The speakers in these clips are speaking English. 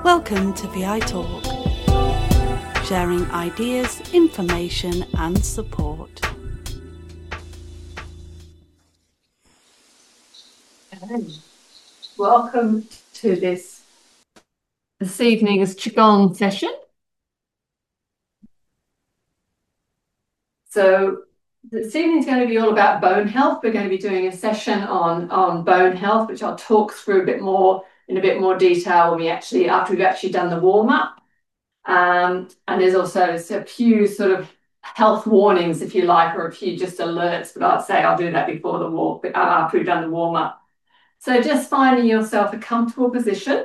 Welcome to VI Talk, sharing ideas, information and support. Welcome to this evening's Qigong session. So this evening is going to be all about bone health. We're going to be doing a session on bone health, which I'll talk through in a bit more detail after we've actually done the warm-up. And there's also a few sort of health warnings, if you like, or a few just alerts, but I'd say I'll do that after we've done the warm-up. So just finding yourself a comfortable position.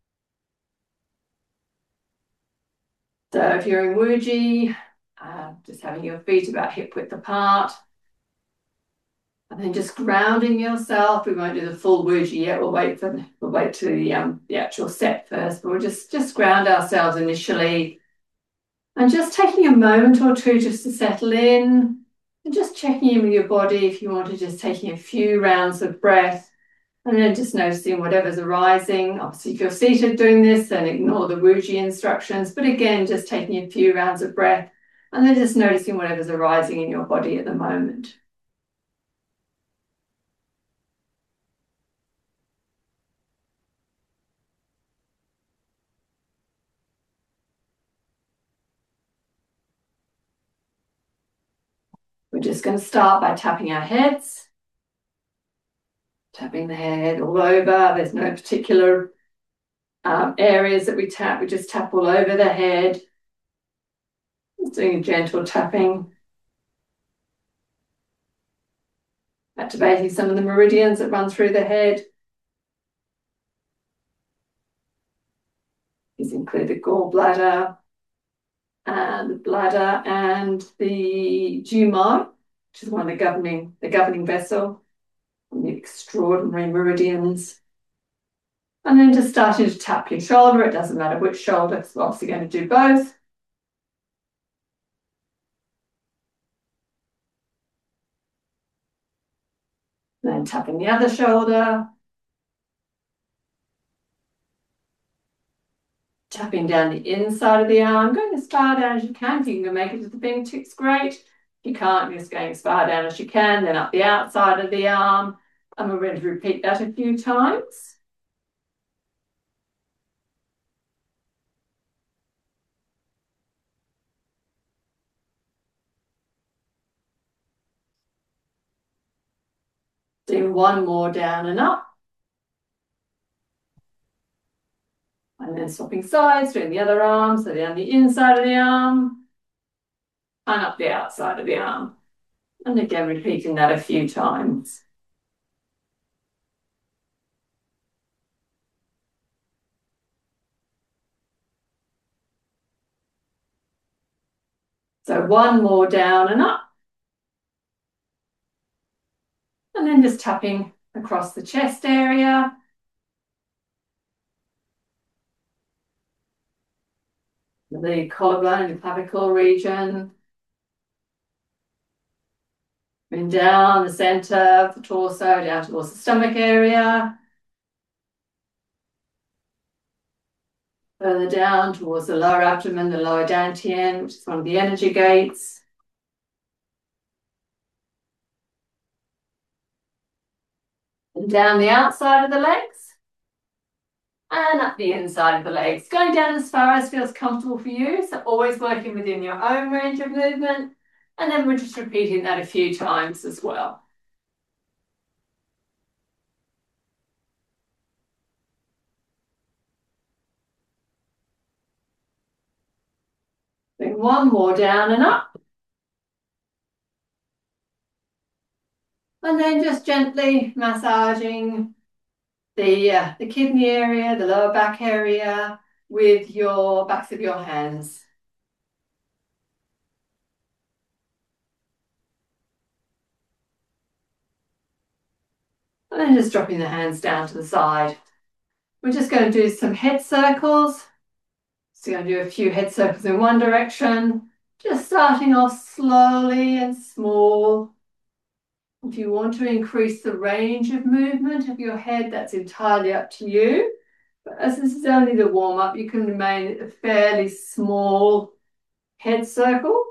So if you're in Wuji, just having your feet about hip width apart, and then just grounding yourself. We won't do the full Wuji yet. We'll wait to the actual set first, but we'll just ground ourselves initially, and just taking a moment or two just to settle in, and just checking in with your body if you want to, just taking a few rounds of breath, and then just noticing whatever's arising. Obviously, if you're seated doing this, then ignore the Wuji instructions. But again, just taking a few rounds of breath, and then just noticing whatever's arising in your body at the moment. We're just going to start by tapping our heads. Tapping the head all over. There's no particular areas that we tap. We just tap all over the head. Just doing a gentle tapping. Activating some of the meridians that run through the head. These include the gallbladder and the bladder and the Jumai, which is one of the governing vessel, and the extraordinary meridians. And then just starting to tap your shoulder. It doesn't matter which shoulder, so we're obviously going to do both. Then tapping the other shoulder. Tapping down the inside of the arm, going as far down as you can. If you can make it to the fingertips, great. If you can't, you're just going as far down as you can, then up the outside of the arm. And we're going to repeat that a few times. Do one more down and up. And then swapping sides, doing the other arm, so down the inside of the arm and up the outside of the arm. And again, repeating that a few times. So one more down and up. And then just tapping across the chest area. The collarbone and clavicle region. And down the center of the torso, down towards the stomach area. Further down towards the lower abdomen, the lower dantian, which is one of the energy gates. And down the outside of the legs. And up the inside of the legs. Going down as far as feels comfortable for you. So always working within your own range of movement. And then we're just repeating that a few times as well. Then one more down and up. And then just gently massaging the kidney area, the lower back area with your backs of your hands. And then just dropping the hands down to the side. We're just going to do some head circles. So you're going to do a few head circles in one direction, just starting off slowly and small. If you want to increase the range of movement of your head, that's entirely up to you. But as this is only the warm-up, you can remain at a fairly small head circle.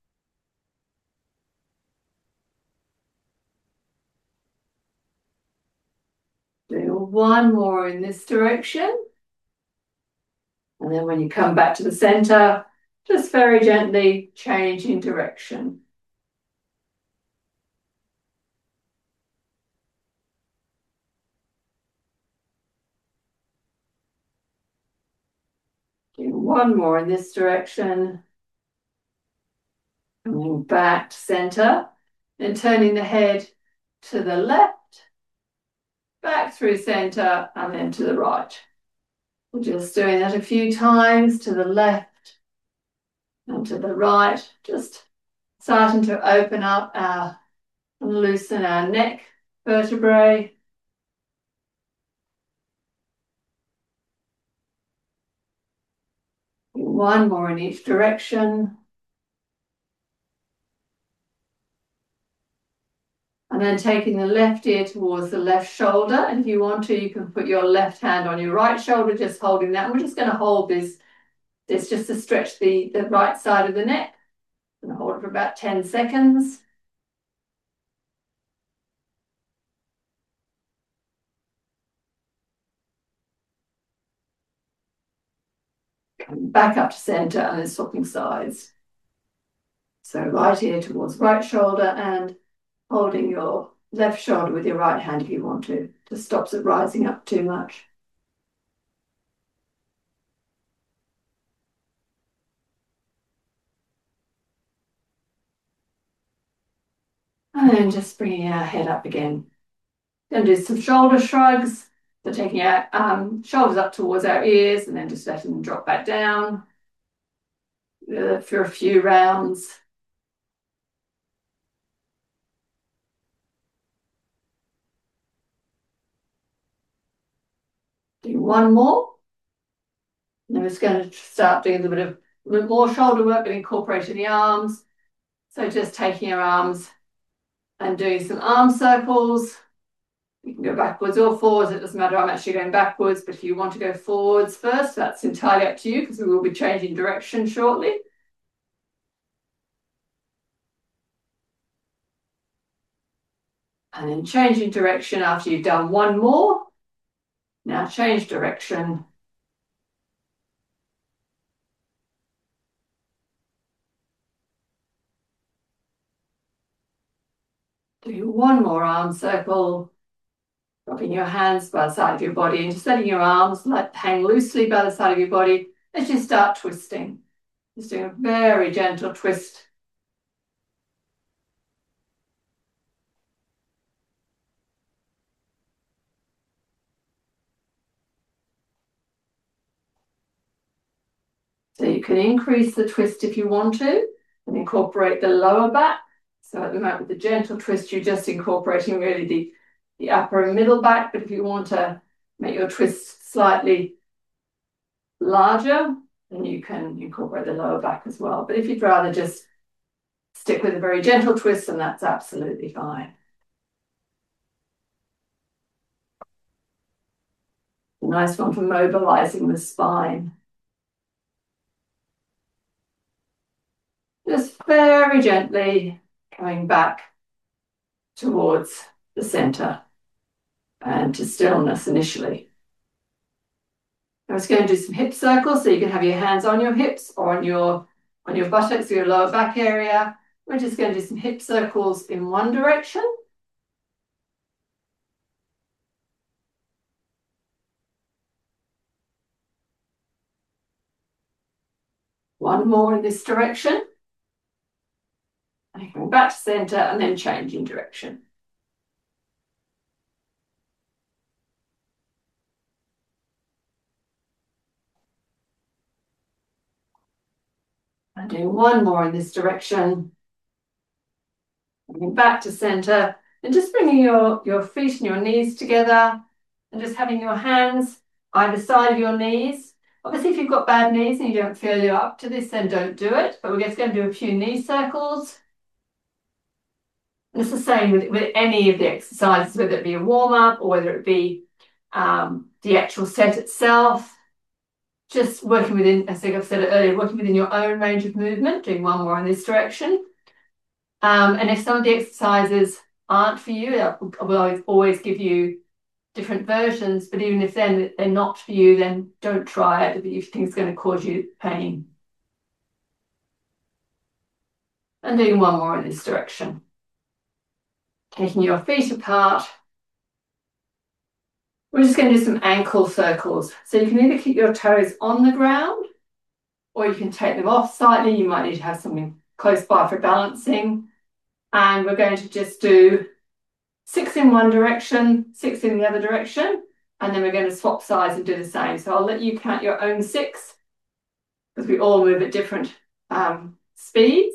Do one more in this direction. And then when you come back to the center, just very gently changing direction. Do one more in this direction. Coming back to center and turning the head to the left, back through center, and then to the right. We're just doing that a few times to the left and to the right, just starting to open up and loosen our neck vertebrae. One more in each direction. And then taking the left ear towards the left shoulder. And if you want to, you can put your left hand on your right shoulder, just holding that. And we're just going to hold this just to stretch the right side of the neck. I'm going to hold it for about 10 seconds. Coming back up to center and then swapping sides. So right ear towards right shoulder and holding your left shoulder with your right hand if you want to. Just stops it rising up too much. And then just bringing our head up again. Going to do some shoulder shrugs. So taking our shoulders up towards our ears and then just letting them drop back down for a few rounds. Do one more. And then we're just going to start doing a little bit more shoulder work, but incorporating the arms. So just taking your arms and doing some arm circles. You can go backwards or forwards, it doesn't matter. I'm actually going backwards, but if you want to go forwards first, that's entirely up to you because we will be changing direction shortly. And then changing direction after you've done one more. Now change direction. Do one more arm circle. Dropping your hands by the side of your body and just letting your arms hang loosely by the side of your body as you start twisting. Just doing a very gentle twist. So you can increase the twist if you want to and incorporate the lower back. So at the moment with the gentle twist, you're just incorporating really the upper and middle back. But if you want to make your twist slightly larger, then you can incorporate the lower back as well. But if you'd rather just stick with a very gentle twist, then that's absolutely fine. A nice one for mobilizing the spine. Just very gently coming back towards the center and to stillness initially. I was going to do some hip circles, so you can have your hands on your hips or on your buttocks or your lower back area. We're just going to do some hip circles in one direction. One more in this direction. And coming back to center and then changing direction. And doing one more in this direction. Coming back to center and just bringing your feet and your knees together and just having your hands either side of your knees. Obviously, if you've got bad knees and you don't feel you're up to this, then don't do it. But we're just going to do a few knee circles. And it's the same with any of the exercises, whether it be a warm-up or whether it be the actual set itself. Just working within, as I've said earlier, working within your own range of movement, doing one more in this direction. And if some of the exercises aren't for you, we'll always give you different versions, but even if then they're not for you, then don't try it if you think it's going to cause you pain. And doing one more in this direction. Taking your feet apart. We're just going to do some ankle circles. So you can either keep your toes on the ground or you can take them off slightly. You might need to have something close by for balancing. And we're going to just do 6 in one direction, 6 in the other direction, and then we're going to swap sides and do the same. So I'll let you count your own 6 because we all move at different speeds.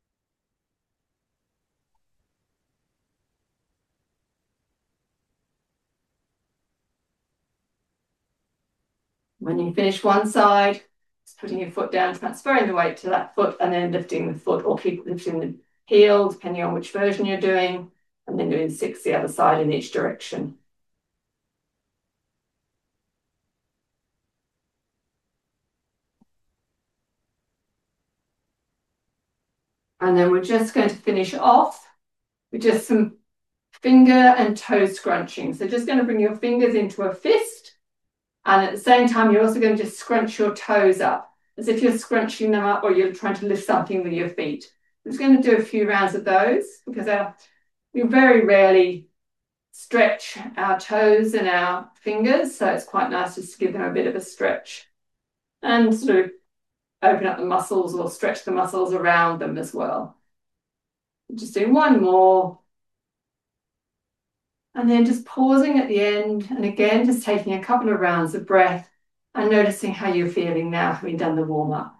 When you finish one side, just putting your foot down, transferring the weight to that foot, and then lifting the foot or keep lifting the heel, depending on which version you're doing, and then doing 6 the other side in each direction. And then we're just going to finish off with just some finger and toe scrunching. So just going to bring your fingers into a fist, and at the same time you're also going to just scrunch your toes up as if you're scrunching them up or you're trying to lift something with your feet. I'm just going to do a few rounds of those because we very rarely stretch our toes and our fingers, so it's quite nice just to give them a bit of a stretch and sort of open up the muscles or stretch the muscles around them as well. Just doing one more. And then just pausing at the end, and again, just taking a couple of rounds of breath and noticing how you're feeling now, having done the warm-up.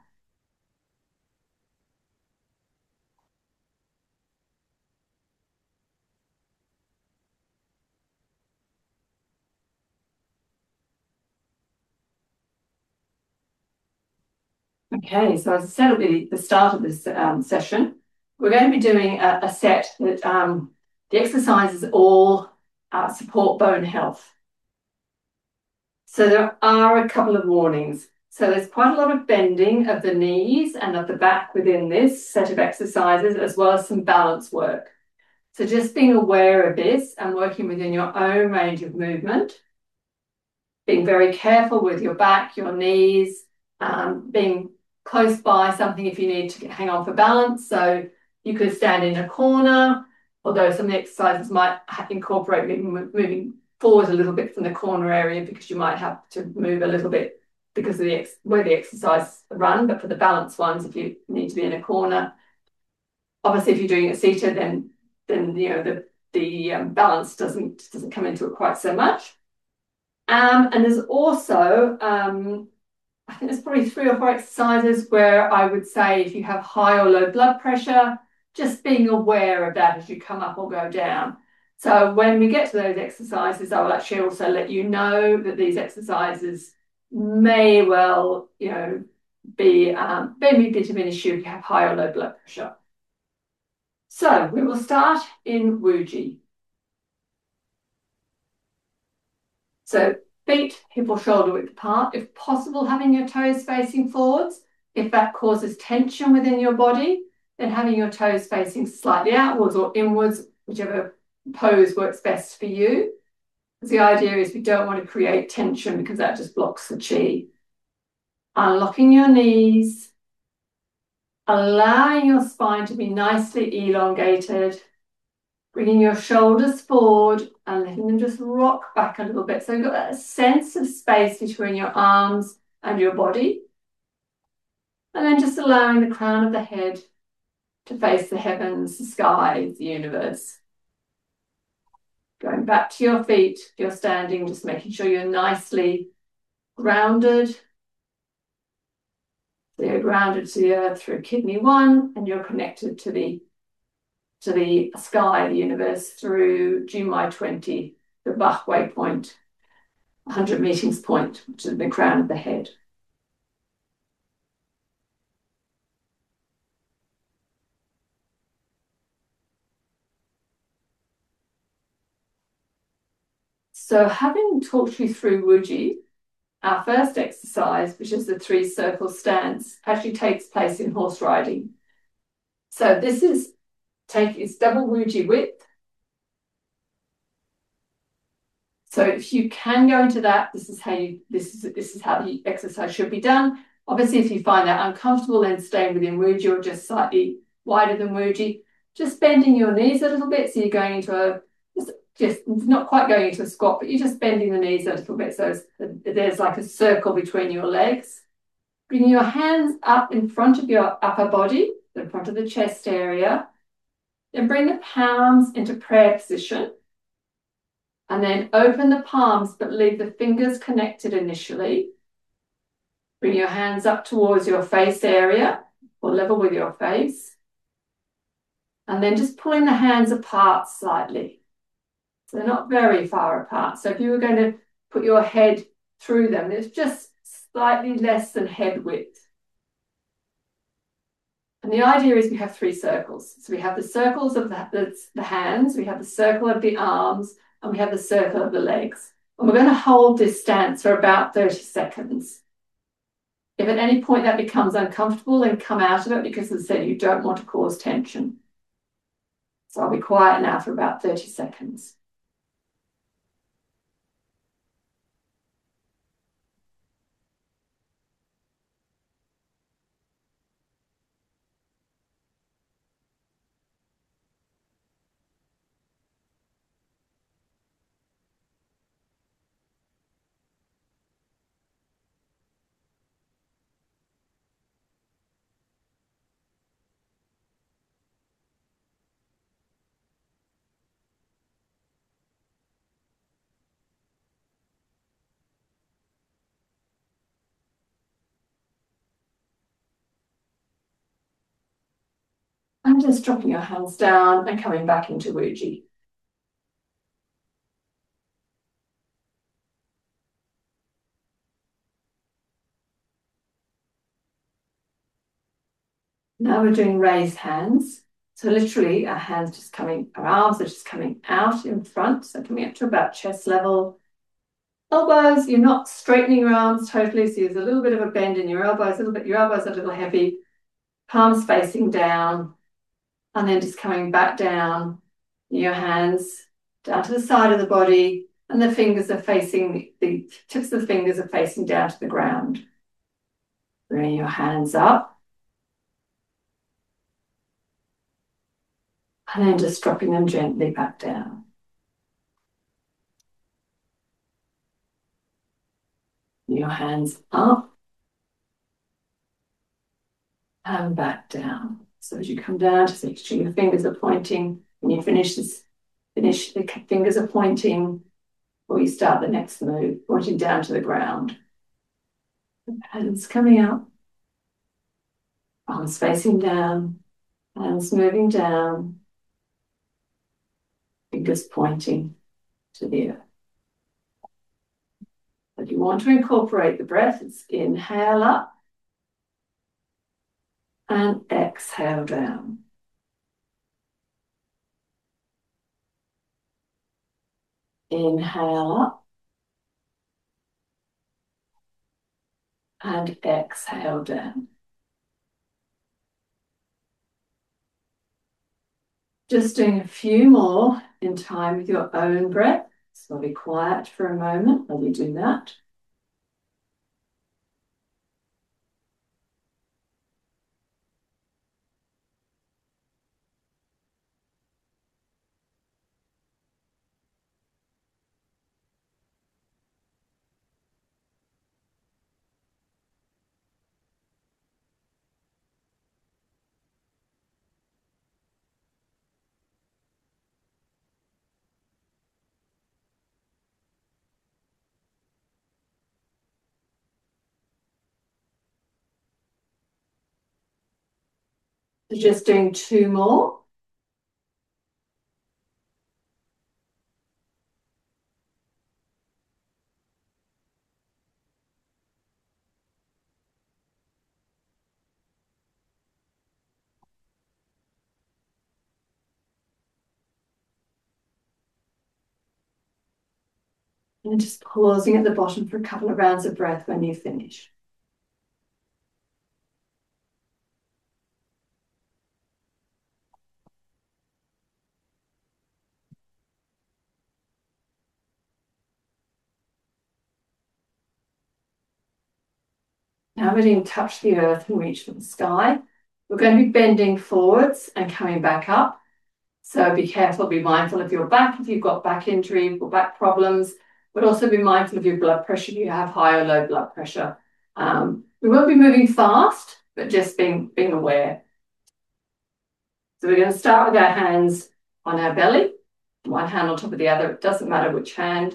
Okay, so as I said at the start of this session, we're going to be doing a set that the exercises all support bone health. So there are a couple of warnings. So there's quite a lot of bending of the knees and of the back within this set of exercises, as well as some balance work. So just being aware of this and working within your own range of movement, being very careful with your back, your knees, being close by something if you need to hang on for balance. So you could stand in a corner, although some of the exercises might incorporate moving forward a little bit from the corner area because you might have to move a little bit because of where the exercise run. But for the balance ones, if you need to be in a corner, obviously if you're doing it seated, then you know the balance doesn't come into it quite so much. And there's also I think there's probably 3 or 4 exercises where I would say if you have high or low blood pressure, just being aware of that as you come up or go down. So when we get to those exercises, I will actually also let you know that these exercises may well, you know, be maybe a bit of an issue if you have high or low blood pressure. So we will start in Wuji. So feet hip or shoulder width apart, if possible, having your toes facing forwards. If that causes tension within your body, then having your toes facing slightly outwards or inwards, whichever pose works best for you. Because the idea is we don't want to create tension because that just blocks the chi. Unlocking your knees, allowing your spine to be nicely elongated, bringing your shoulders forward and letting them just rock back a little bit. So you've got that sense of space between your arms and your body. And then just allowing the crown of the head to face the heavens, the skies, the universe. Going back to your feet, if you're standing, just making sure you're nicely grounded. So you're grounded to the earth through kidney 1 and you're connected to the sky, the universe, through Junmai 20, the Bach waypoint, 100 meetings point, which is the crown of the head. So having talked you through Wuji, our first exercise, which is the 3-circle stance, actually takes place in horse riding. So this is it's double Wuji width. So if you can go into that, this is how the exercise should be done. Obviously, if you find that uncomfortable, then staying within Wuji or just slightly wider than Wuji. Just bending your knees a little bit, so you're going into just not quite going into a squat, but you're just bending the knees a little bit. So there's like a circle between your legs. Bring your hands up in front of your upper body, in front of the chest area. Then bring the palms into prayer position. And then open the palms, but leave the fingers connected initially. Bring your hands up towards your face area, or level with your face. And then just pulling the hands apart slightly. So they're not very far apart. So if you were going to put your head through them, it's just slightly less than head width. And the idea is we have 3 circles. So we have the circles of the hands, we have the circle of the arms, and we have the circle of the legs. And we're going to hold this stance for about 30 seconds. If at any point that becomes uncomfortable, then come out of it, because as I said, you don't want to cause tension. So I'll be quiet now for about 30 seconds. And just dropping your hands down and coming back into Wuji. Now we're doing raised hands. So literally our arms are just coming out in front. So coming up to about chest level. Elbows, you're not straightening your arms totally. So there's a little bit of a bend in your elbows, your elbows are a little heavy. Palms facing down. And then just coming back down. Your hands down to the side of the body. And the fingers are facing, the tips of the fingers are facing down to the ground. Bring your hands up. And then just dropping them gently back down. Your hands up and back down. So as you come down, just make sure your fingers are pointing. When you finish the fingers are pointing, or you start the next move, pointing down to the ground. Hands coming up, arms facing down, hands moving down, fingers pointing to the earth. If you want to incorporate the breath, it's inhale up and exhale down. Inhale up and exhale down. Just doing a few more in time with your own breath. So I'll be quiet for a moment while you do that. So just doing 2 more. And just pausing at the bottom for a couple of rounds of breath when you finish. Now we're going to touch the earth and reach for the sky. We're going to be bending forwards and coming back up. So be careful, be mindful of your back if you've got back injury or back problems, but also be mindful of your blood pressure if you have high or low blood pressure. We won't be moving fast, but just being aware. So we're going to start with our hands on our belly, one hand on top of the other. It doesn't matter which hand.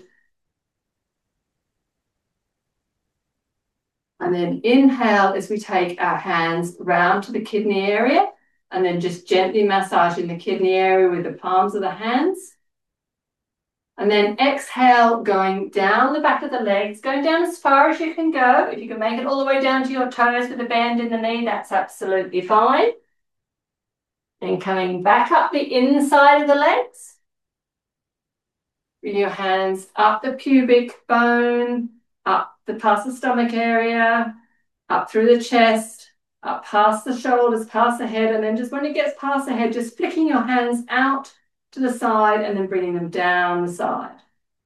And then inhale as we take our hands round to the kidney area and then just gently massaging the kidney area with the palms of the hands. And then exhale, going down the back of the legs, going down as far as you can go. If you can make it all the way down to your toes with a bend in the knee, that's absolutely fine. Then coming back up the inside of the legs. Bring your hands up the pubic bone, up past the stomach area, up through the chest, up past the shoulders, past the head, and then just when it gets past the head, just flicking your hands out to the side and then bringing them down the side.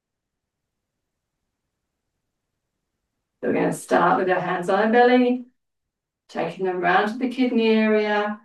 So we're going to start with our hands on our belly, taking them around to the kidney area,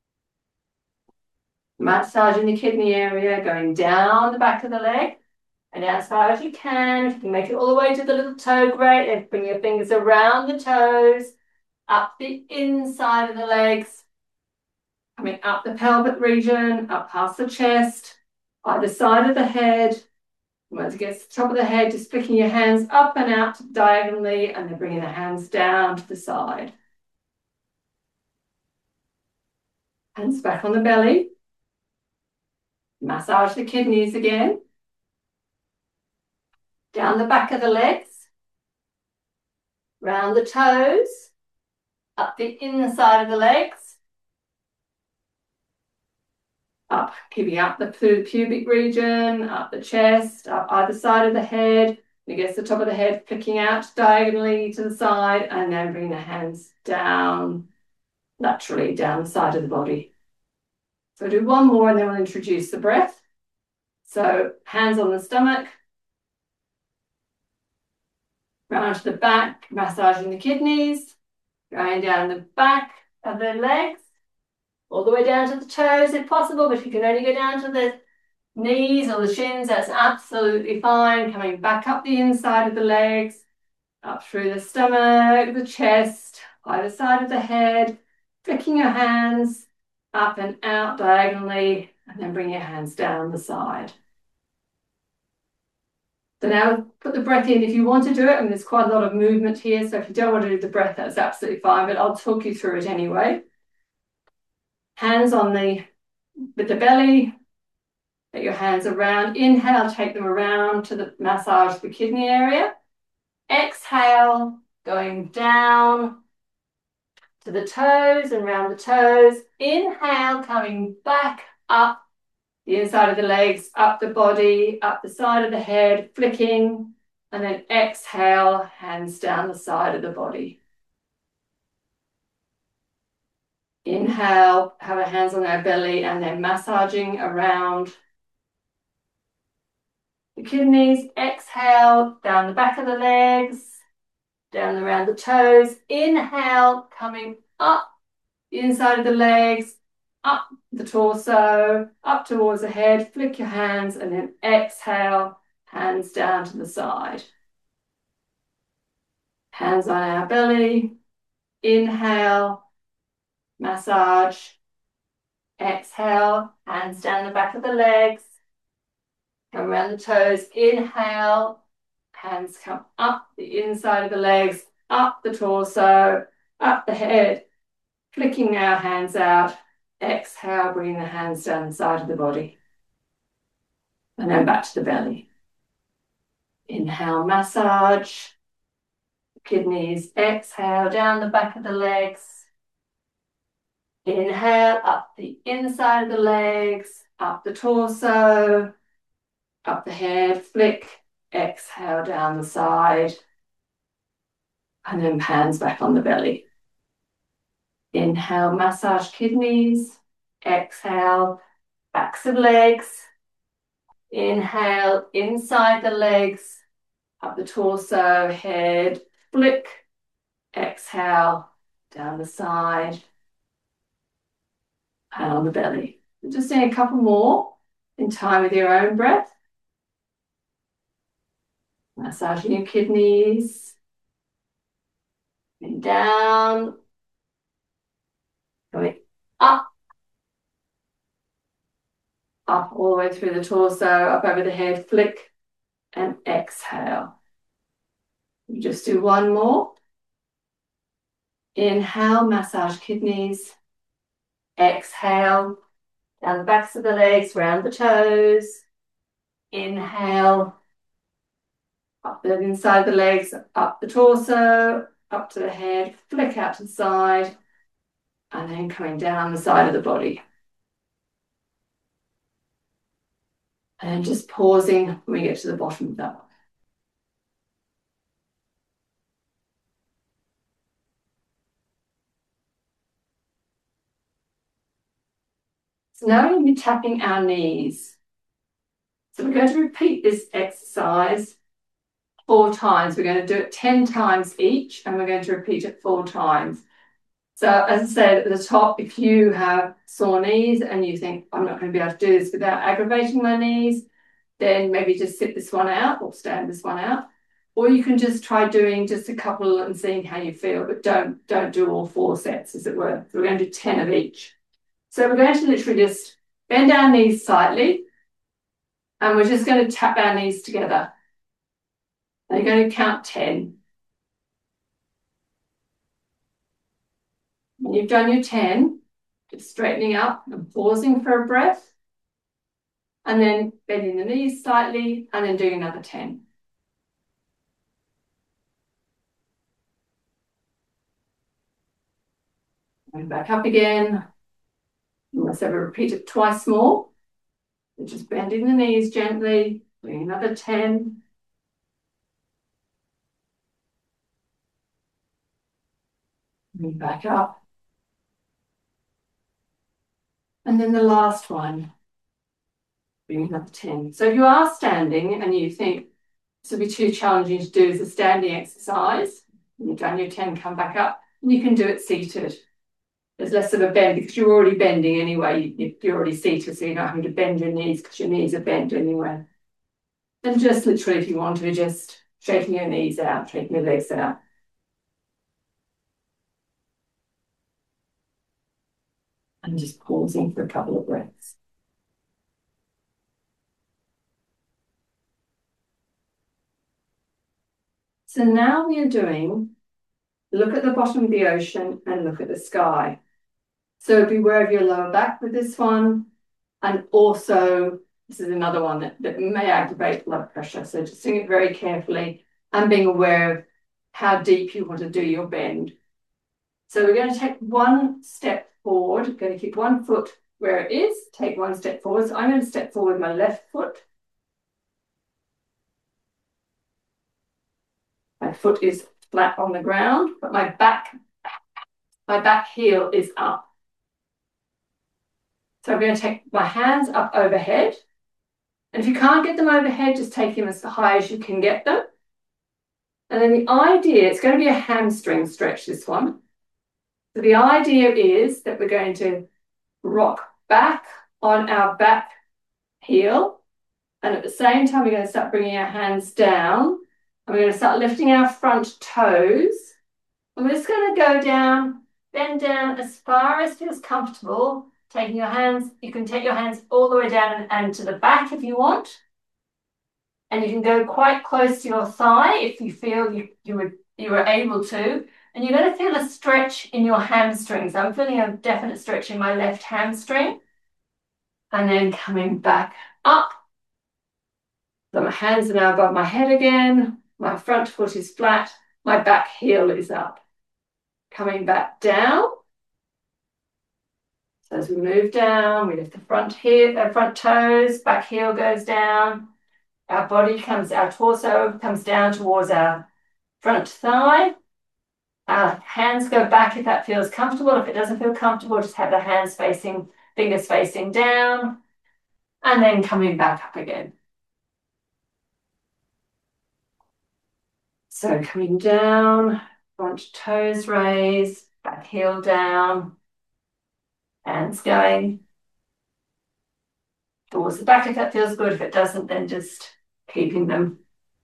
massaging the kidney area, going down the back of the leg, and as far as you can. If you can make it all the way to the little toe, great. Then bring your fingers around the toes, up the inside of the legs, coming up the pelvic region, up past the chest, either side of the head. Once it gets to the top of the head, just flicking your hands up and out diagonally, and then bringing the hands down to the side. Hands back on the belly. Massage the kidneys again. Down the back of the legs. Round the toes. Up the inside of the legs. Up, keeping up through the pubic region, up the chest, up either side of the head. When it gets to the top of the head, flicking out diagonally to the side, and then bring the hands down, laterally down the side of the body. So do one more and then we'll introduce the breath. So hands on the stomach, round to the back, massaging the kidneys, going down the back of the legs, all the way down to the toes if possible, but if you can only go down to the knees or the shins, that's absolutely fine. Coming back up the inside of the legs, up through the stomach, the chest, either side of the head, flicking your hands up and out diagonally, and then bring your hands down the side. So now put the breath in if you want to do it. I mean, there's quite a lot of movement here, so if you don't want to do the breath, that's absolutely fine, but I'll talk you through it anyway. Hands on with the belly, get your hands around. Inhale, take them around to massage the kidney area. Exhale, going down to the toes and round the toes. Inhale, coming back up the inside of the legs, up the body, up the side of the head, flicking, and then exhale, hands down the side of the body. Inhale, have our hands on our belly, and then massaging around the kidneys. Exhale, down the back of the legs, down around the toes. Inhale, coming up the inside of the legs, up the torso, up towards the head, flick your hands, and then exhale, hands down to the side. Hands on our belly. Inhale, massage. Exhale, hands down the back of the legs. Come around the toes. Inhale, hands come up the inside of the legs, up the torso, up the head, flicking our hands out. Exhale, bringing the hands down the side of the body. And then back to the belly. Inhale, massage. Kidneys. Exhale, down the back of the legs. Inhale, up the inside of the legs, up the torso, up the head, flick, exhale down the side, and then hands back on the belly. Inhale, massage kidneys. Exhale, backs of legs. Inhale, inside the legs, up the torso, head, flick. Exhale, down the side, and on the belly. Just doing a couple more in time with your own breath. Massaging your kidneys. And down. Going up. Up all the way through the torso, up over the head, flick, and exhale. You just do one more. Inhale, massage kidneys. Exhale, down the backs of the legs, round the toes. Inhale, up the inside the legs, up the torso, up to the head, flick out to the side, and then coming down the side of the body. And just pausing when we get to the bottom of that one. So now we're going to be tapping our knees. So we're going to repeat this exercise 4 times. We're going to do it 10 times each, and we're going to repeat it 4 times. So as I said at the top, if you have sore knees and you think, I'm not going to be able to do this without aggravating my knees, then maybe just sit this one out or stand this one out. Or you can just try doing just a couple and seeing how you feel, but don't do all 4 sets, as it were. So we're going to do 10 of each. So we're going to literally just bend our knees slightly, and we're just going to tap our knees together. And you're going to count 10. When you've done your 10, just straightening up and pausing for a breath, and then bending the knees slightly, and then doing another 10. And back up again. Let's ever repeat it twice more. So just bending the knees gently, doing another 10. And back up. And then the last one, doing another 10. So if you are standing and you think this will be too challenging to do as a standing exercise, and you've done your 10, come back up, and you can do it seated. There's less of a bend because you're already bending anyway. You're already seated, so you're not having to bend your knees because your knees are bent anyway. And just literally, if you want to, just shaking your knees out, shaking your legs out. And just pausing for a couple of breaths. So now we are doing, look at the bottom of the ocean and look at the sky. So be aware of your lower back with this one. And also, this is another one that may aggravate blood pressure. So just doing it very carefully and being aware of how deep you want to do your bend. So we're going to take one step forward. We're going to keep one foot where it is. Take one step forward. So I'm going to step forward with my left foot. My foot is flat on the ground, but my back heel is up. So I'm going to take my hands up overhead. And if you can't get them overhead, just take them as high as you can get them. And then the idea, it's going to be a hamstring stretch, this one. So the idea is that we're going to rock back on our back heel. And at the same time, we're going to start bringing our hands down. And we're going to start lifting our front toes. And we're just going to go down, bend down as far as feels comfortable. Taking your hands, you can take your hands all the way down and to the back if you want. And you can go quite close to your thigh if you feel you were able to. And you're going to feel a stretch in your hamstrings. I'm feeling a definite stretch in my left hamstring. And then coming back up. So my hands are now above my head again. My front foot is flat. My back heel is up. Coming back down. So as we move down, we lift the front toes, back heel goes down. our torso comes down towards our front thigh. Our hands go back if that feels comfortable. If it doesn't feel comfortable, just have the fingers facing down, and then coming back up again. So coming down, front toes raised, back heel down, hands going towards the back if that feels good. If it doesn't, then just keeping them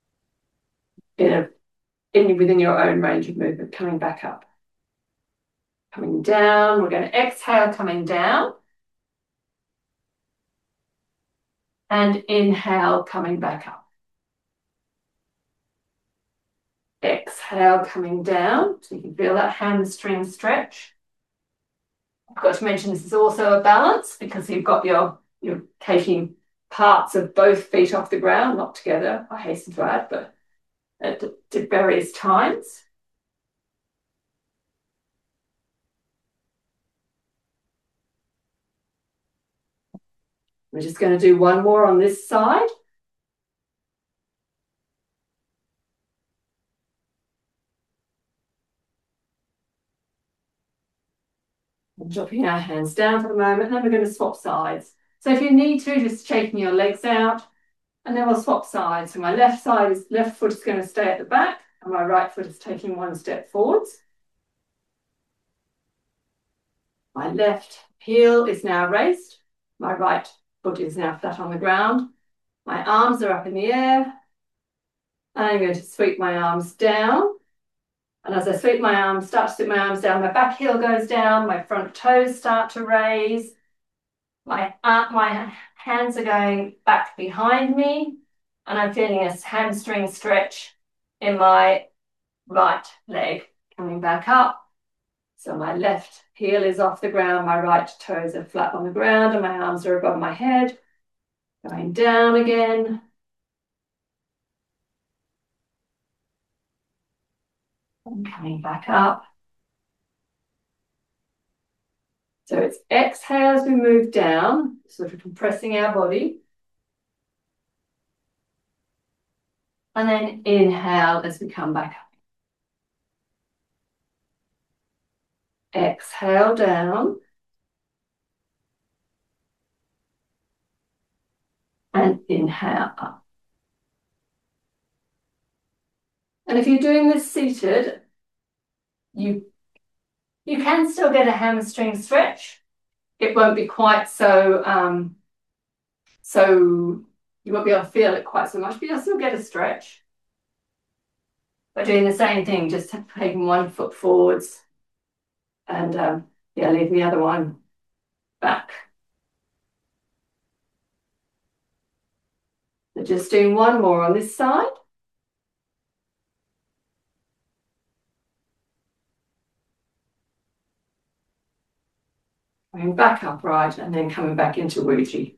within your own range of movement, coming back up. Coming down, we're going to exhale, coming down. And inhale, coming back up. Exhale, coming down. So you can feel that hamstring stretch. I've got to mention this is also a balance because you're taking parts of both feet off the ground, not together, I hasten to add, but at various times. We're just going to do one more on this side. And dropping our hands down for the moment, and then we're going to swap sides. So if you need to, just shaking your legs out, and then we'll swap sides. So my left foot is going to stay at the back, and my right foot is taking one step forwards. My left heel is now raised. My right foot is now flat on the ground. My arms are up in the air. I'm going to sweep my arms down. And as I start to sweep my arms down, my back heel goes down, my front toes start to raise. My hands are going back behind me, and I'm feeling a hamstring stretch in my right leg coming back up. So my left heel is off the ground, my right toes are flat on the ground, and my arms are above my head. Going down again. And coming back up. So it's exhale as we move down, sort of compressing our body. And then inhale as we come back up. Exhale down. And inhale up. And if you're doing this seated, you can still get a hamstring stretch. It won't be quite so you won't be able to feel it quite so much, but you'll still get a stretch. But doing the same thing, just taking one foot forwards and leaving the other one back. So just doing one more on this side. Going back upright and then coming back into Wuji.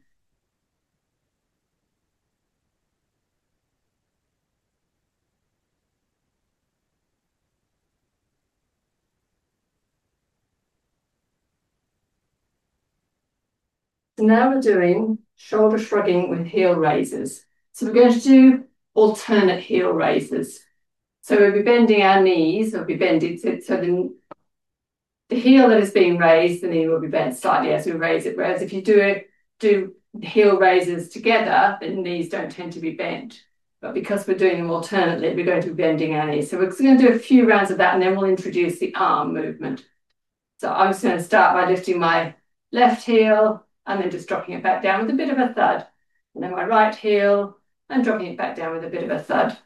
So now we're doing shoulder shrugging with heel raises. So we're going to do alternate heel raises. So we'll be bending our knees, we'll be bending so the heel that is being raised, the knee will be bent slightly as we raise it. Whereas if you do heel raises together, the knees don't tend to be bent. But because we're doing them alternately, we're going to be bending our knees. So we're going to do a few rounds of that, and then we'll introduce the arm movement. So I'm just going to start by lifting my left heel and then just dropping it back down with a bit of a thud. And then my right heel and dropping it back down with a bit of a thud.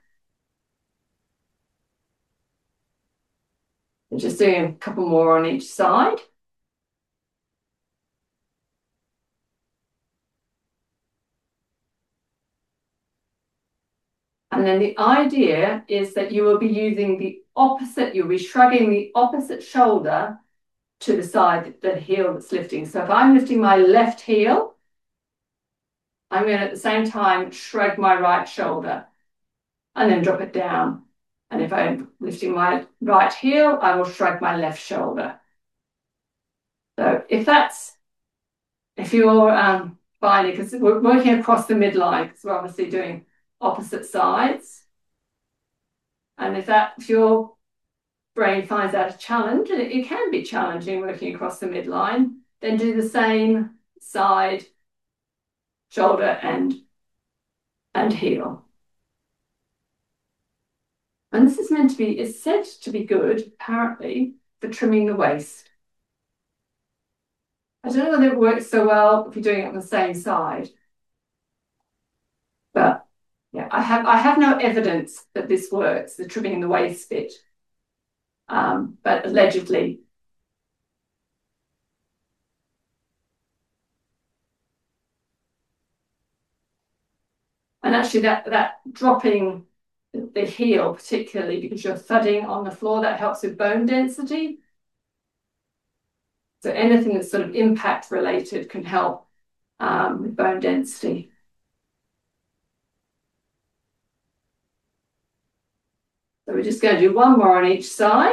And just doing a couple more on each side. And then the idea is that you will be using the opposite, you'll be shrugging the opposite shoulder to the side, the heel that's lifting. So if I'm lifting my left heel, I'm going to at the same time shrug my right shoulder and then drop it down. And if I'm lifting my right heel, I will shrug my left shoulder. So if you're finding, because we're working across the midline, because we're obviously doing opposite sides. And if your brain finds that a challenge, and it can be challenging working across the midline, then do the same side, shoulder and heel. And this is meant to be, it's said to be good, apparently, for trimming the waist. I don't know whether it works so well if you're doing it on the same side. But yeah, I have no evidence that this works, the trimming the waist bit. But allegedly. And actually that dropping the heel, particularly because you're thudding on the floor, that helps with bone density. So anything that's sort of impact related can help with bone density. So we're just going to do one more on each side.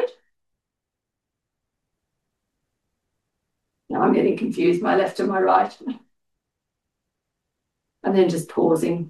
Now I'm getting confused, my left and my right. And then just pausing.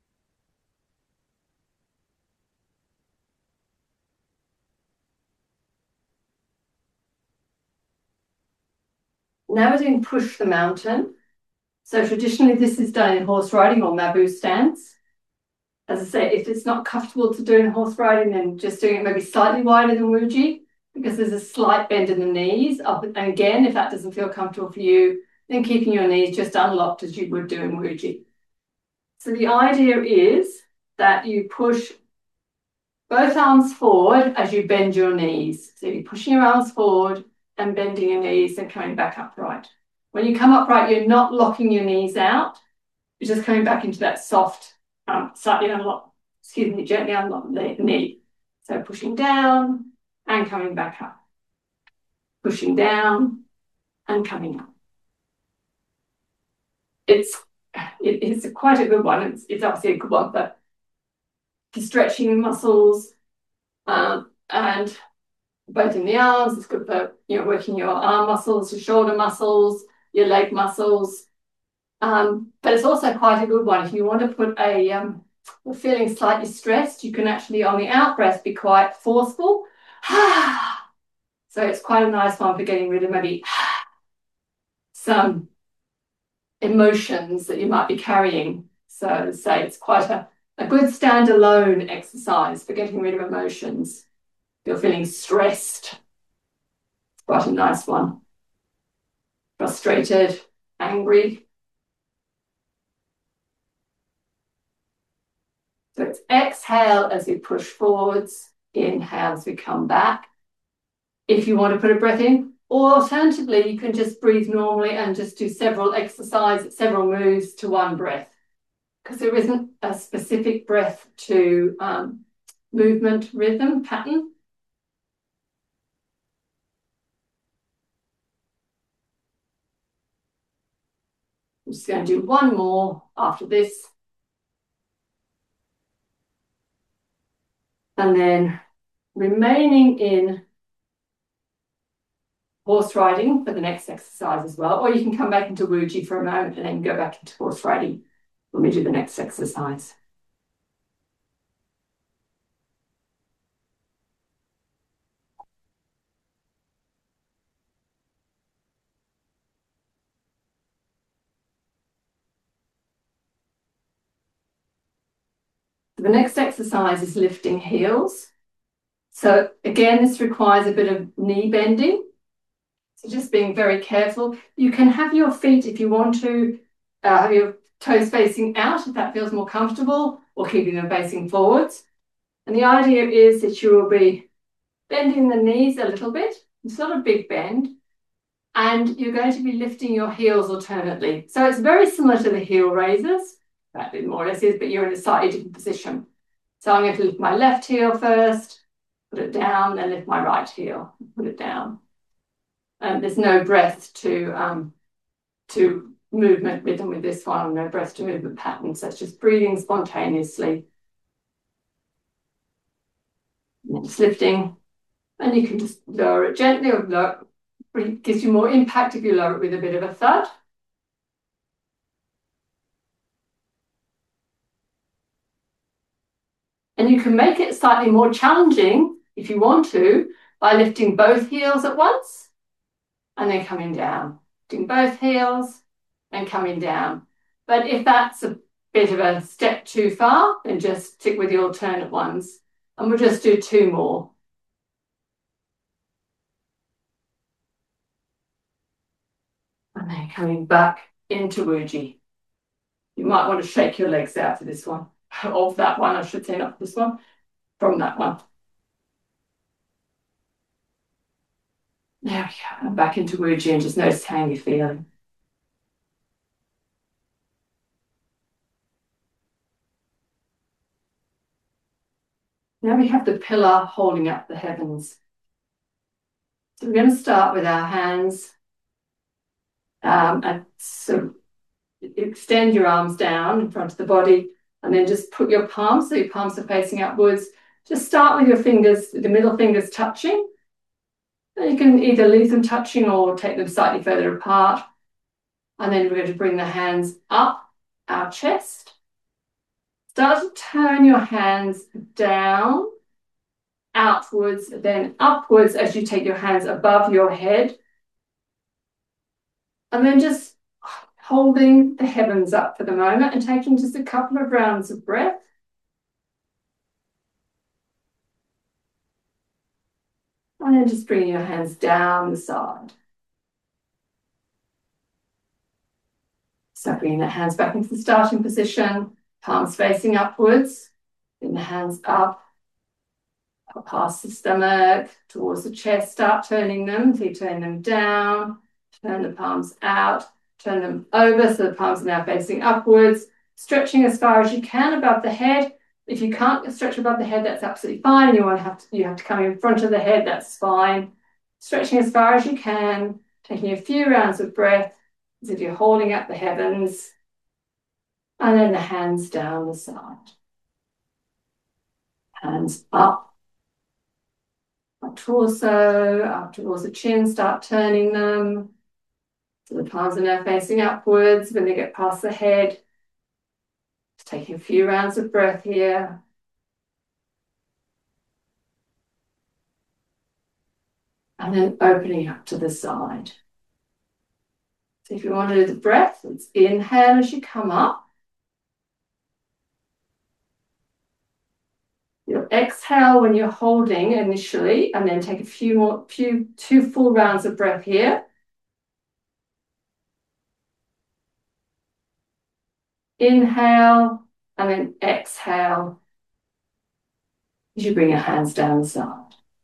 Now we're doing push the mountain. So traditionally this is done in horse riding or Mabu stance. As I say, if it's not comfortable to do in horse riding, then just doing it maybe slightly wider than Wuji, because there's a slight bend in the knees. And again, if that doesn't feel comfortable for you, then keeping your knees just unlocked as you would do in Wuji. So the idea is that you push both arms forward as you bend your knees. So you're pushing your arms forward and bending your knees and coming back upright. When you come upright, you're not locking your knees out. You're just coming back into that soft, slightly unlock, gently unlock the knee. So pushing down and coming back up. Pushing down and coming up. It's quite a good one. It's obviously a good one, but for stretching muscles and both in the arms, it's good for working your arm muscles, your shoulder muscles, your leg muscles. But it's also quite a good one if you want to put feeling slightly stressed, you can actually on the out breath be quite forceful. So it's quite a nice one for getting rid of maybe some emotions that you might be carrying. So say it's quite a good standalone exercise for getting rid of emotions. If you're feeling stressed, it's quite a nice one. Frustrated, angry. So it's exhale as we push forwards, inhale as we come back. If you want to put a breath in, or alternatively, you can just breathe normally and just do several exercises, several moves to one breath, because there isn't a specific breath to movement rhythm pattern. I'm just going to do one more after this. And then remaining in horse riding for the next exercise as well. Or you can come back into Wuji for a moment and then go back into horse riding when we do the next exercise. The next exercise is lifting heels. So again, this requires a bit of knee bending. So just being very careful. You can have your feet, if you want to, have your toes facing out if that feels more comfortable, or keeping them facing forwards. And the idea is that you will be bending the knees a little bit. It's not a big bend. And you're going to be lifting your heels alternately. So it's very similar to the heel raises. That more or less is, but you're in a slightly different position. So I'm going to lift my left heel first, put it down, then lift my right heel, put it down. There's no breath to movement rhythm with this one, no breath to movement pattern. So it's just breathing spontaneously. And then just lifting. And you can just lower it gently, or lower, it gives you more impact if you lower it with a bit of a thud. And you can make it slightly more challenging if you want to by lifting both heels at once and then coming down. Lifting both heels and coming down. But if that's a bit of a step too far, then just stick with the alternate ones. And we'll just do 2 more. And then coming back into Wuji. You might want to shake your legs out for this one. Of that one, I should say, not this one. From that one. There we go. And back into Wuji and just notice how you're feeling. Now we have the pillar holding up the heavens. So we're going to start with our hands and so extend your arms down in front of the body and then just put your palms, so your palms are facing upwards. Just start with your fingers, the middle fingers touching. And you can either leave them touching or take them slightly further apart. And then we're going to bring the hands up our chest. Start to turn your hands down, outwards, then upwards as you take your hands above your head. And then just holding the heavens up for the moment and taking just a couple of rounds of breath. And then just bringing your hands down the side. So bringing the hands back into the starting position, palms facing upwards, bring the hands up past the stomach, towards the chest, start turning them, so you turn them down, turn the palms out, turn them over so the palms are now facing upwards, stretching as far as you can above the head. If you can't stretch above the head, that's absolutely fine. You have to come in front of the head, that's fine. Stretching as far as you can, taking a few rounds of breath as if you're holding up the heavens, and then the hands down the side. Hands up. Our torso, up towards the chin, start turning them. So the palms are now facing upwards when they get past the head. Just taking a few rounds of breath here. And then opening up to the side. So if you want to do the breath, let's inhale as you come up. You'll exhale when you're holding initially, and then take two full rounds of breath here. Inhale, and then exhale as you bring your hands down the side.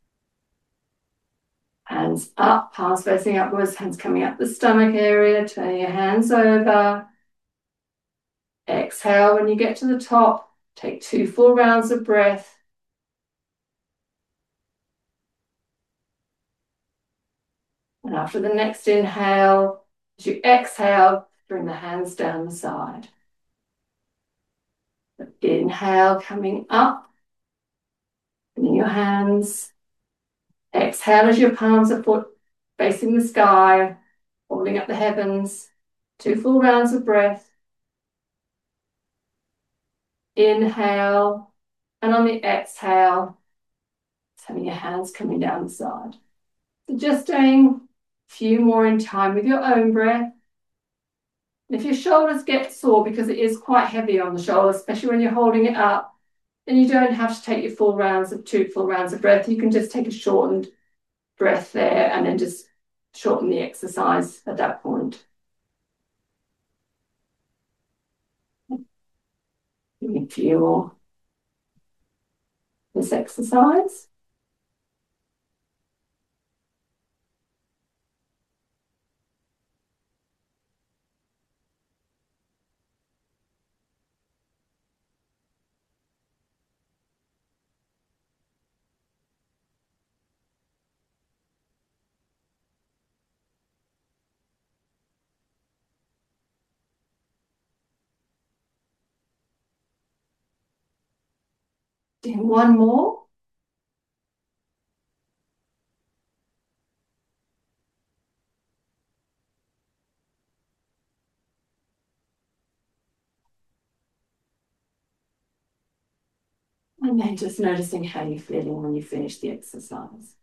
Hands up, palms facing upwards, hands coming up the stomach area, turning your hands over. Exhale when you get to the top, take 2 full rounds of breath. And after the next inhale, as you exhale, bring the hands down the side. Inhale, coming up, bringing your hands. Exhale as your palms are facing the sky, holding up the heavens. 2 full rounds of breath. Inhale, and on the exhale, having your hands coming down the side. So just doing a few more in time with your own breath. And if your shoulders get sore because it is quite heavy on the shoulders, especially when you're holding it up, then you don't have to take your 2 full rounds of breath. You can just take a shortened breath there and then just shorten the exercise at that point. You can feel this exercise. Doing one more. And then just noticing how you're feeling when you finish the exercise.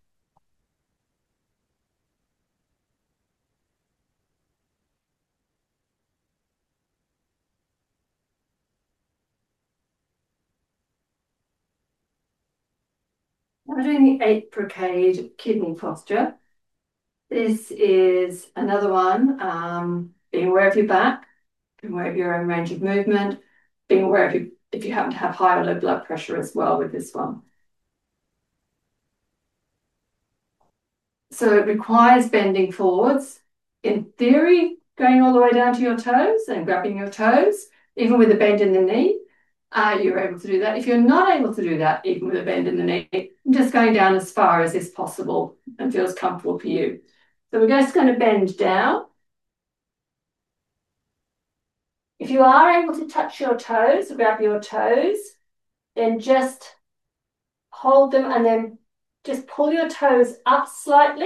Now we're doing the 8 Brocade kidney posture. This is another one, being aware of your back, being aware of your own range of movement, being aware of if you happen to have high or low blood pressure as well with this one. So it requires bending forwards. In theory, going all the way down to your toes and grabbing your toes, even with a bend in the knee, you're able to do that. If you're not able to do that, even with a bend in the knee, just going down as far as is possible and feels comfortable for you. So we're just going to bend down. If you are able to touch your toes, grab your toes, then just hold them and then just pull your toes up slightly.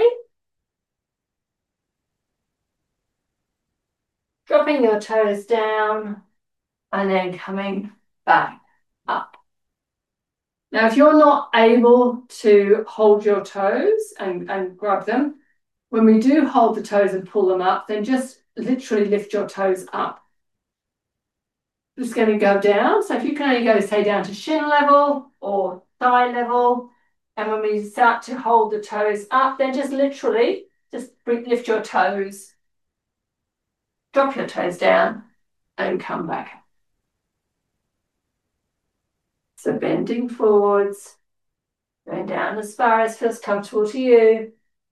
Dropping your toes down and then coming back up. Now, if you're not able to hold your toes and grab them, when we do hold the toes and pull them up, then just literally lift your toes up. Just going to go down. So if you can only go, say, down to shin level or thigh level, and when we start to hold the toes up, then just literally just lift your toes, drop your toes down, and come back. So bending forwards, going down as far as feels comfortable to you.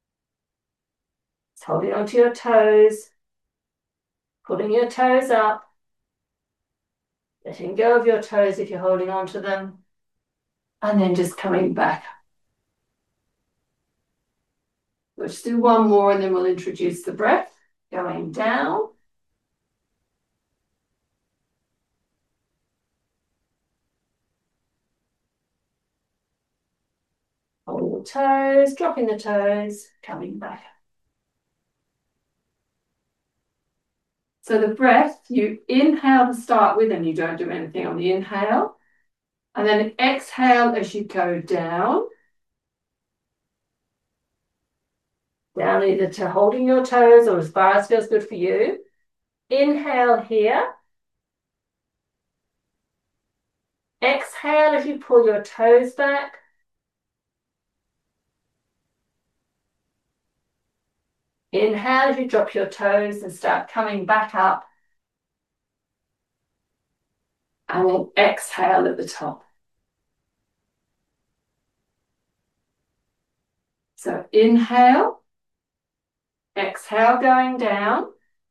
Just holding onto your toes, pulling your toes up, letting go of your toes if you're holding onto them, and then just coming back. We'll just do one more and then we'll introduce the breath. Going down. Holding the toes, dropping the toes, coming back. So the breath, you inhale to start with and you don't do anything on the inhale. And then exhale as you go down. Down either to holding your toes or as far as feels good for you. Inhale here. Exhale as you pull your toes back. Inhale as you drop your toes and start coming back up. And then exhale at the top. So inhale. Exhale going down.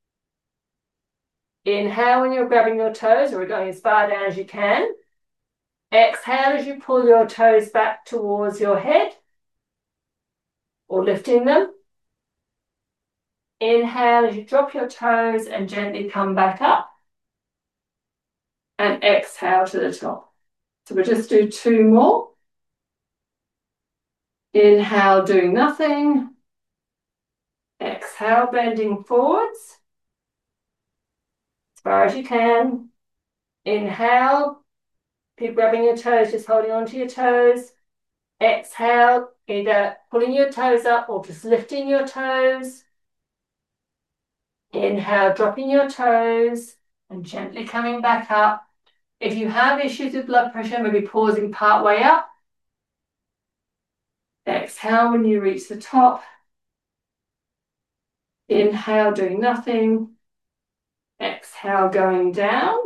Inhale when you're grabbing your toes or going as far down as you can. Exhale as you pull your toes back towards your head or lifting them. Inhale as you drop your toes and gently come back up. And exhale to the top. So we'll just do 2 more. Inhale, doing nothing. Exhale, bending forwards as far as you can. Inhale, keep grabbing your toes, just holding onto your toes. Exhale, either pulling your toes up or just lifting your toes. Inhale, dropping your toes and gently coming back up. If you have issues with blood pressure, maybe pausing part way up. Exhale when you reach the top. Inhale, doing nothing. Exhale, going down.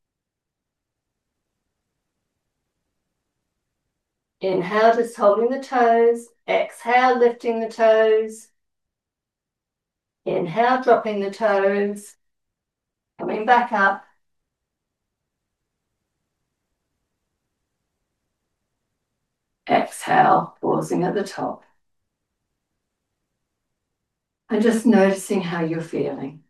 Inhale, just holding the toes. Exhale, lifting the toes. Inhale, dropping the toes. Coming back up. Exhale, pausing at the top. And just noticing how you're feeling.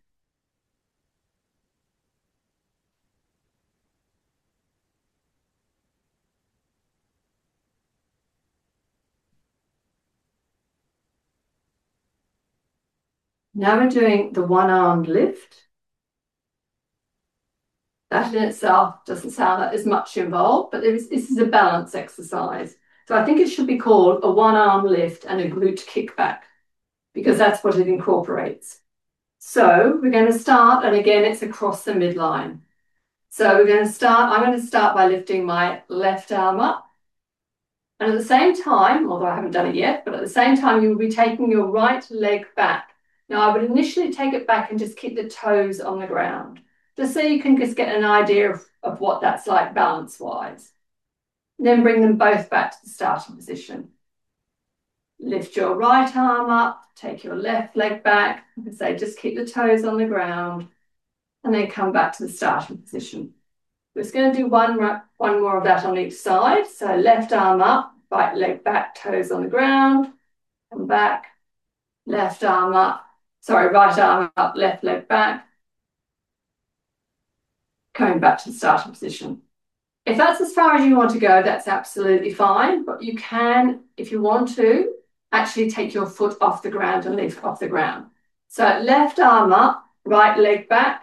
Now we're doing the one-armed lift. That in itself doesn't sound like there's much involved, but this is a balance exercise. So I think it should be called a one-arm lift and a glute kickback, because that's what it incorporates. So we're going to start, and again, it's across the midline. So I'm going to start by lifting my left arm up. And at the same time, although I haven't done it yet, but at the same time, you will be taking your right leg back. Now, I would initially take it back and just keep the toes on the ground, just so you can just get an idea of what that's like balance-wise. Then bring them both back to the starting position. Lift your right arm up, take your left leg back. Like I say, just keep the toes on the ground, and then come back to the starting position. We're just going to do one more of that on each side. So left arm up, right leg back, toes on the ground, come back, left arm up, right arm up, left leg back, coming back to the starting position. If that's as far as you want to go, that's absolutely fine, but you can, if you want to, actually take your foot off the ground and lift off the ground. So left arm up, right leg back,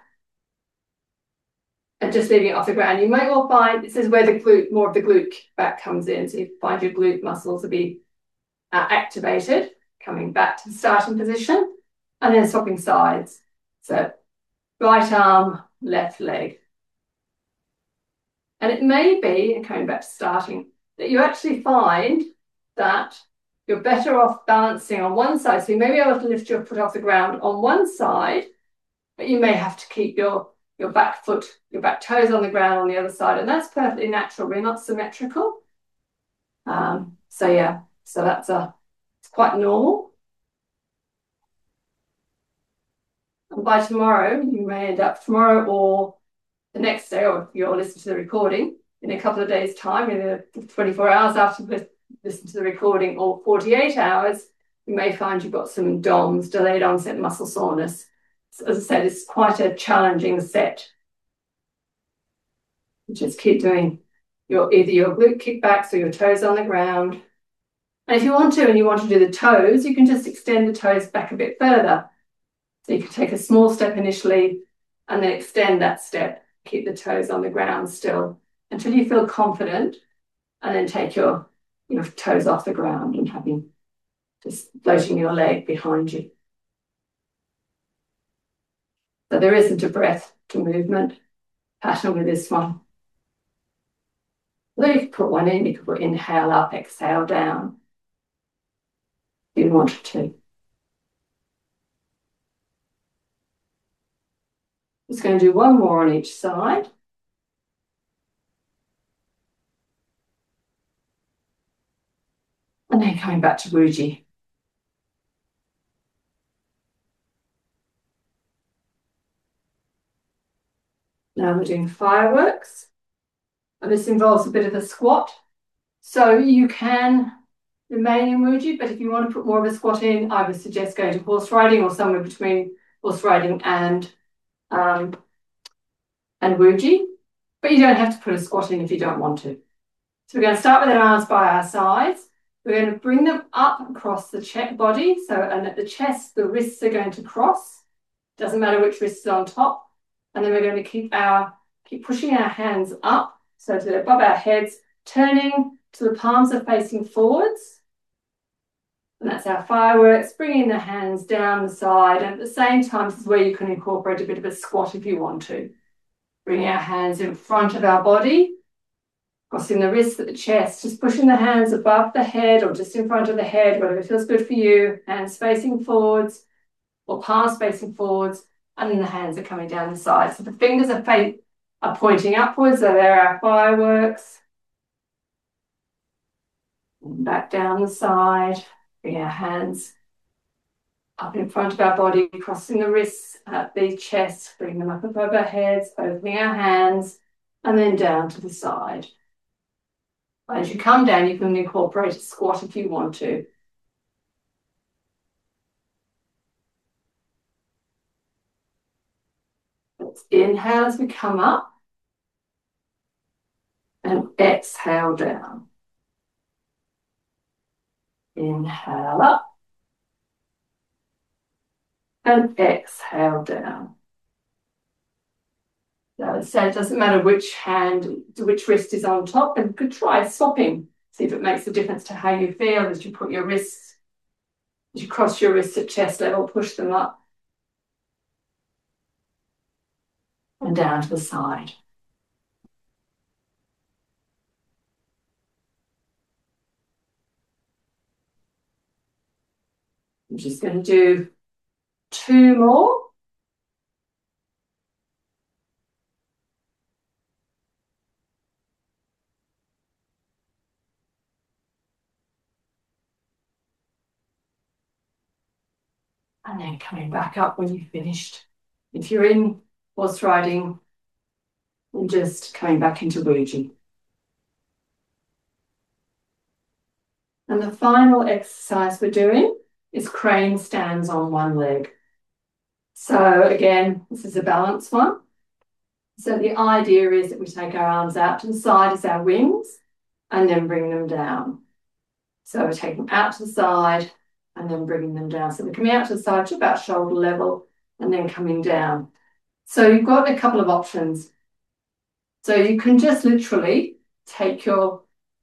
and just leaving it off the ground. You might well find this is where more of the glute back comes in. So you find your glute muscles will be activated, coming back to the starting position, and then swapping sides. So right arm, left leg. And it may be, and coming back to starting, that you actually find that you're better off balancing on one side. So you may be able to lift your foot off the ground on one side, but you may have to keep your back foot, your back toes on the ground on the other side. And that's perfectly natural. We're not symmetrical. So that's it's quite normal. And by tomorrow, you may end up tomorrow or the next day, or if you're listening to the recording, in a couple of days' time, in the 24 hours after you listen to the recording, or 48 hours, you may find you've got some DOMS, delayed onset muscle soreness. So as I said, it's quite a challenging set. Just keep doing either your glute kickbacks or your toes on the ground. And if you want to, and you want to do the toes, you can just extend the toes back a bit further. So you can take a small step initially and then extend that step. Keep the toes on the ground still until you feel confident, and then take your toes off the ground and just floating your leg behind you. So there isn't a breath to movement pattern with this one. Although you could put one in, you could put inhale up, exhale down if you wanted to. Just going to do one more on each side. And then coming back to Wuji. Now we're doing fireworks. And this involves a bit of a squat. So you can remain in Wuji, but if you want to put more of a squat in, I would suggest going to horse riding or somewhere between horse riding and Wuji. But you don't have to put a squat in if you don't want to. So we're going to start with our arms by our sides. We're going to bring them up across the body. And at the chest, the wrists are going to cross. Doesn't matter which wrist is on top. And then we're going to keep pushing our hands up, so to above our heads, turning to the palms are facing forwards. And that's our fireworks, bringing the hands down the side. And at the same time, this is where you can incorporate a bit of a squat if you want to. Bring our hands in front of our body, crossing the wrists at the chest, just pushing the hands above the head or just in front of the head, whatever feels good for you. Hands facing forwards or palms facing forwards, and then the hands are coming down the side. So the fingers are pointing upwards, so there are our fireworks. And back down the side, bring our hands up in front of our body, crossing the wrists at the chest, bring them up above our heads, opening our hands, and then down to the side. As you come down, you can incorporate a squat if you want to. Let's inhale as we come up and exhale down. Inhale up and exhale down. So it doesn't matter which wrist is on top, and you could try swapping. See if it makes a difference to how you feel as you put your wrists, as you cross your wrists at chest level, push them up and down to the side. I'm just going to do 2 more. And then coming back up when you've finished. If you're in horse riding, and just coming back into Wuji. And the final exercise we're doing is crane stands on one leg. So again, this is a balance one. So the idea is that we take our arms out to the side as our wings and then bring them down. So we're taking them out to the side and then bringing them down. So we're coming out to the side to about shoulder level and then coming down. So you've got a couple of options. So you can just literally take your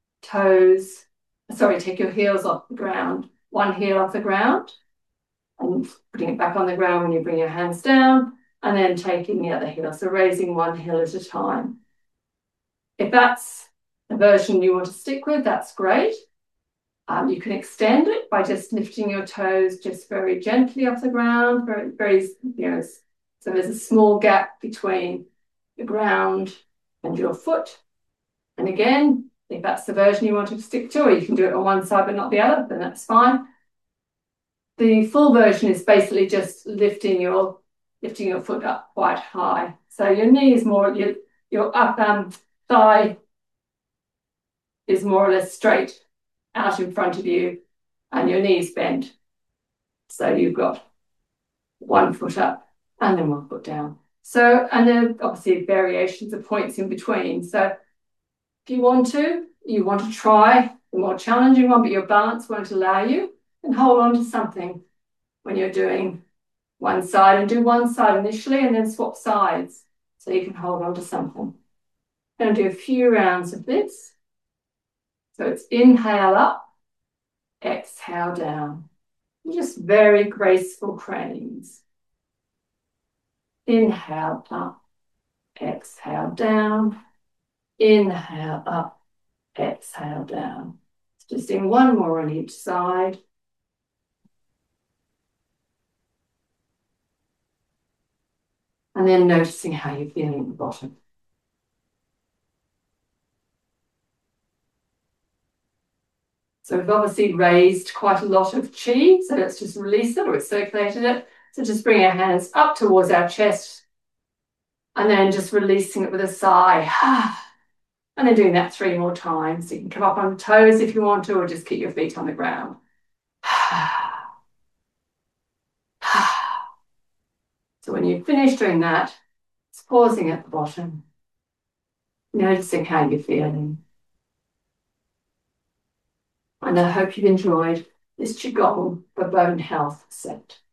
take your heels off the ground, one heel off the ground, and putting it back on the ground when you bring your hands down, and then taking the other heel. So raising one heel at a time. If that's the version you want to stick with, that's great. You can extend it by just lifting your toes just very gently off the ground, so there's a small gap between the ground and your foot. And again, if that's the version you want to stick to, or you can do it on one side but not the other, then that's fine. The full version is basically just lifting your foot up quite high. So your knee is more, your up thigh is more or less straight out in front of you, and your knees bent. So you've got one foot up and then one foot down. So, and then obviously variations of points in between. So if you want to try the more challenging one, but your balance won't allow you, and hold on to something when you're doing one side, and do one side initially and then swap sides so you can hold on to something. I'm going to do a few rounds of this. So it's inhale up, exhale down. Just very graceful cranes. Inhale up, exhale down. Inhale up, exhale down. Just doing one more on each side. And then noticing how you're feeling at the bottom. So we've obviously raised quite a lot of chi, so let's just release it, or we've circulated it. So just bring our hands up towards our chest and then just releasing it with a sigh. And then doing that 3 more times. So you can come up on toes if you want to, or just keep your feet on the ground. So when you finish doing that, it's pausing at the bottom, noticing how you're feeling. And I hope you've enjoyed this Qigong for bone health set.